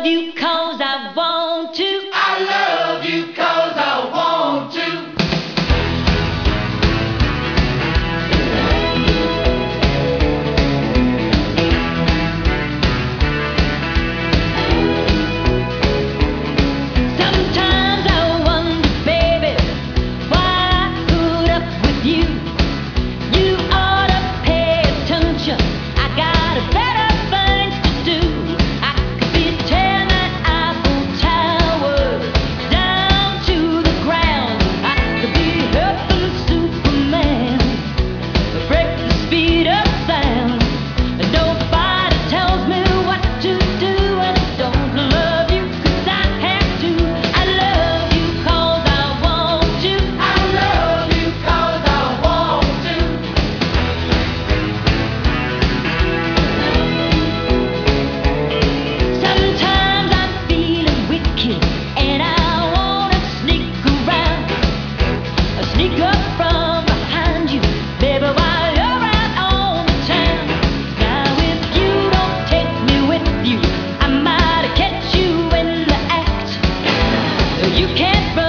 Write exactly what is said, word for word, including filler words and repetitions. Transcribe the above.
love you 'cause I want to. I love you 'cause I want to. Sometimes I wonder, baby, why I put up with you. You ought to pay attention. I got better things to do. I could be tearing that Eiffel Tower down to the ground. I could be helping Superman break the speed of sound. Nobody tells me what to do, and I don't love you 'cause I have to. I love you 'cause I want to. I love you 'cause I want to. Sometimes I'm feeling wicked and I wanna sneak around, sneak up from behind you, baby, while you're out on the town. Now if you don't take me with you, I might catch you in the act. You can't